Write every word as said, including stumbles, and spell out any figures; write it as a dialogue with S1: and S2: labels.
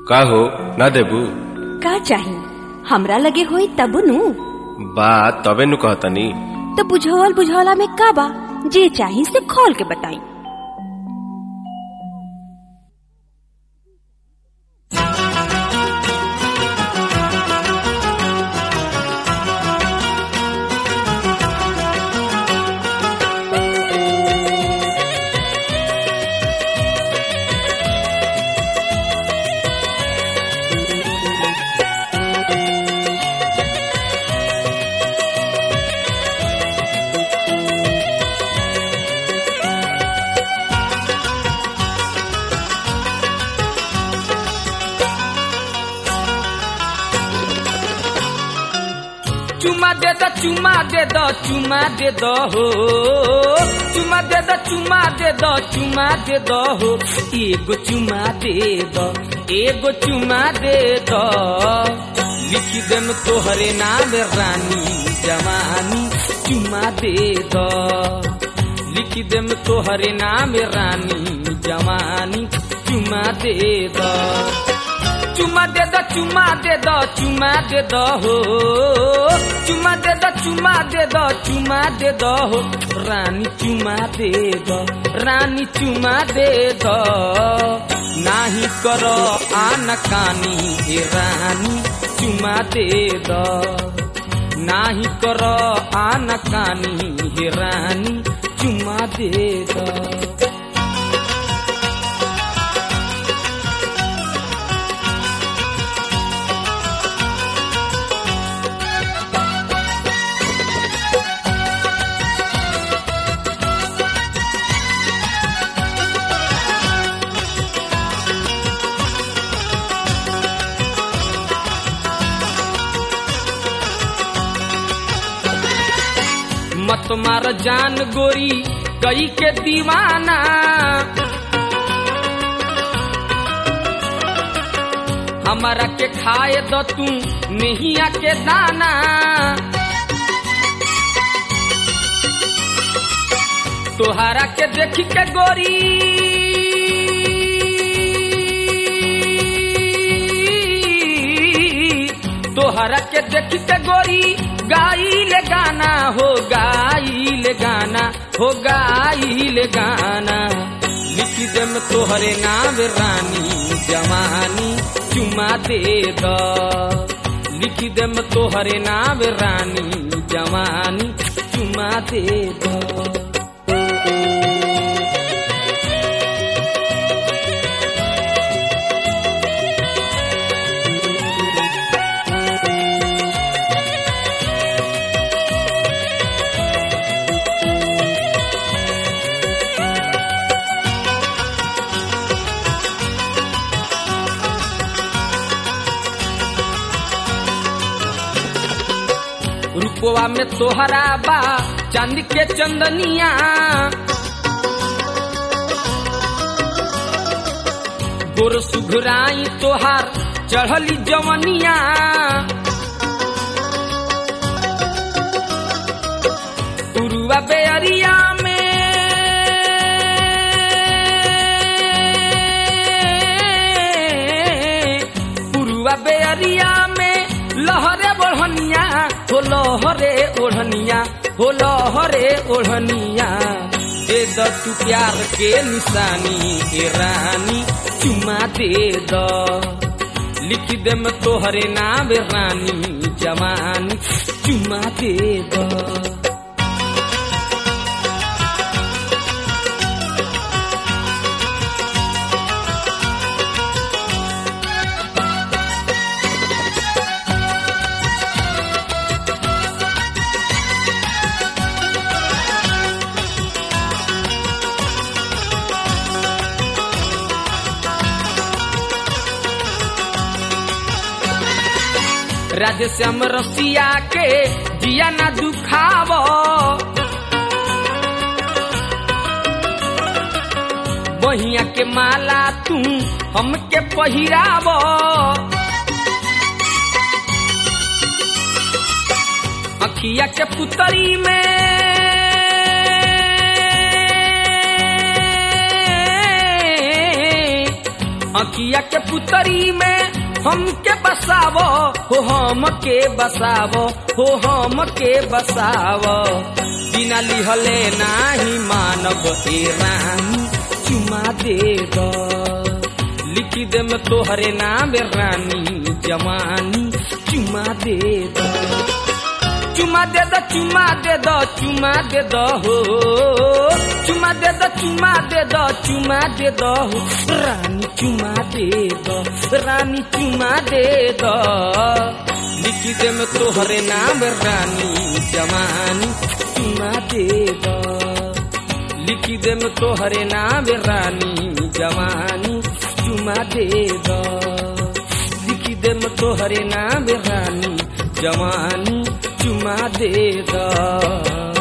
S1: का हो ना देबू
S2: का चाही हमरा लगे होई तब नु
S1: बात तबे नु कहतनी
S2: तो बुझावल बुझावला में का बा जे चाही से खोल के बताई।
S3: चुमा दे दो चुमा दे दो चुमा दे दो हो चुमा दे दो चुमा दे दो चुमा दे दो हो एगो चुमा दे दो एगो चुमा दे दो लिखी देम तोहरे नाम रानी जवानी चुमा दे दो लिखी देम तोहरे नाम रानी जवानी चुमा दे दो चुमा दे दो चुमा दे दो चुमा दे दो हो चुमा दे दो चुमा दे दो चुमा दे दो हो रानी चुमा दे दो रानी चुमा दे दो नाही करो आनाकानी ए रानी चुमा दे दो नाही करो आनाकानी ए रानी चुमा दे दो। मत मार जान गोरी कई के दीवाना हमारा के खाए दो तू नहिया के दाना तोहरा के देखी के गोरी तोहरा के देखी के गोरी गाई ले गाना हो गाई ले गाना हो गाई ले गाना लिखी देम तोहरे नाम रानी जवानी चुमा दे दो लिखी देम तोहरे नाम रानी जवानी चुमा दे दो। रूपवा में तोहरा बा चांदी के चंदनिया गोर सुघराई तोहार चढ़ली जवनिया उरुआ बेअरिया में उरुआ बेअरिया में लहरे बढ़निया हो लहरे ओढ़निया हो लहरे ओढ़निया दे दो तू प्यार के निशानी ए रानी चुमा दे दो लिखी देम तोहरे नाम रानी जवानी चुमा दे दो। राधेश्याम रसिया के जिया ना दुखावो बहिया के माला तू हमके पहिरावो अखिया के पुतरी में अखिया के पुतरी में हमके बसावो हो हम के बसावो हो हम के बसावो बिना लिहले नाही मानव ए रानी चुमा दे दो लिखी दे में तोहरे नाम रानी जवानी चुमा दे दो चुमा दे दो चुमा दे दो चुमा दे दो हो चुमा दे दो चुमा दे दो चुमा दे दो हो रानी चुमा दे दो रानी चुमा दे दो लिखी दे में तोहरे नाम रानी जवानी चुमा दे दो लिखी दे में तोहरे नाम रानी जवानी चुमा दे दो लिखी दे में तोहरे नाम रानी जवानी चुमा दे दो।